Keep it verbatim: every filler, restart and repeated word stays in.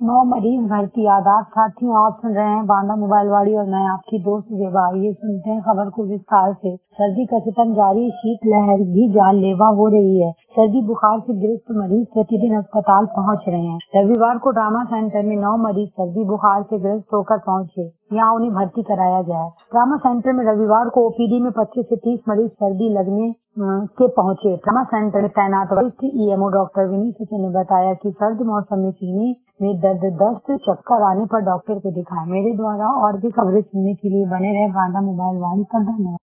नौ मरीज भर्ती। आदाब साथियों, आप सुन रहे हैं बांदा मोबाइल वाड़ी और मैं आपकी दोस्त जेबा। ये सुनते हैं खबर को विस्तार से। सर्दी का सितम जारी, शीतलहर भी जानलेवा हो रही है। सर्दी बुखार से ग्रस्त मरीज प्रतिदिन अस्पताल पहुंच रहे हैं। रविवार को ट्रामा सेंटर में नौ मरीज सर्दी बुखार से ग्रस्त होकर पहुंचे। यहाँ उन्हें भर्ती कराया गया है। ट्रामा सेंटर में रविवार को ओपीडी में पच्चीस से तीस मरीज सर्दी लगने के पहुंचे। ट्रामा सेंटर में तैनात वरिष्ठ ईएमओ डॉक्टर विनीत सचिन ने बताया कि सर्द मौसम में सीने में दर्द, दस्त, चक्कर आने पर डॉक्टर को दिखाएं। मेरे द्वारा और भी खबरें सुनने के लिए बने रहे बांदा मोबाइल वाणी पर। धन्यवाद।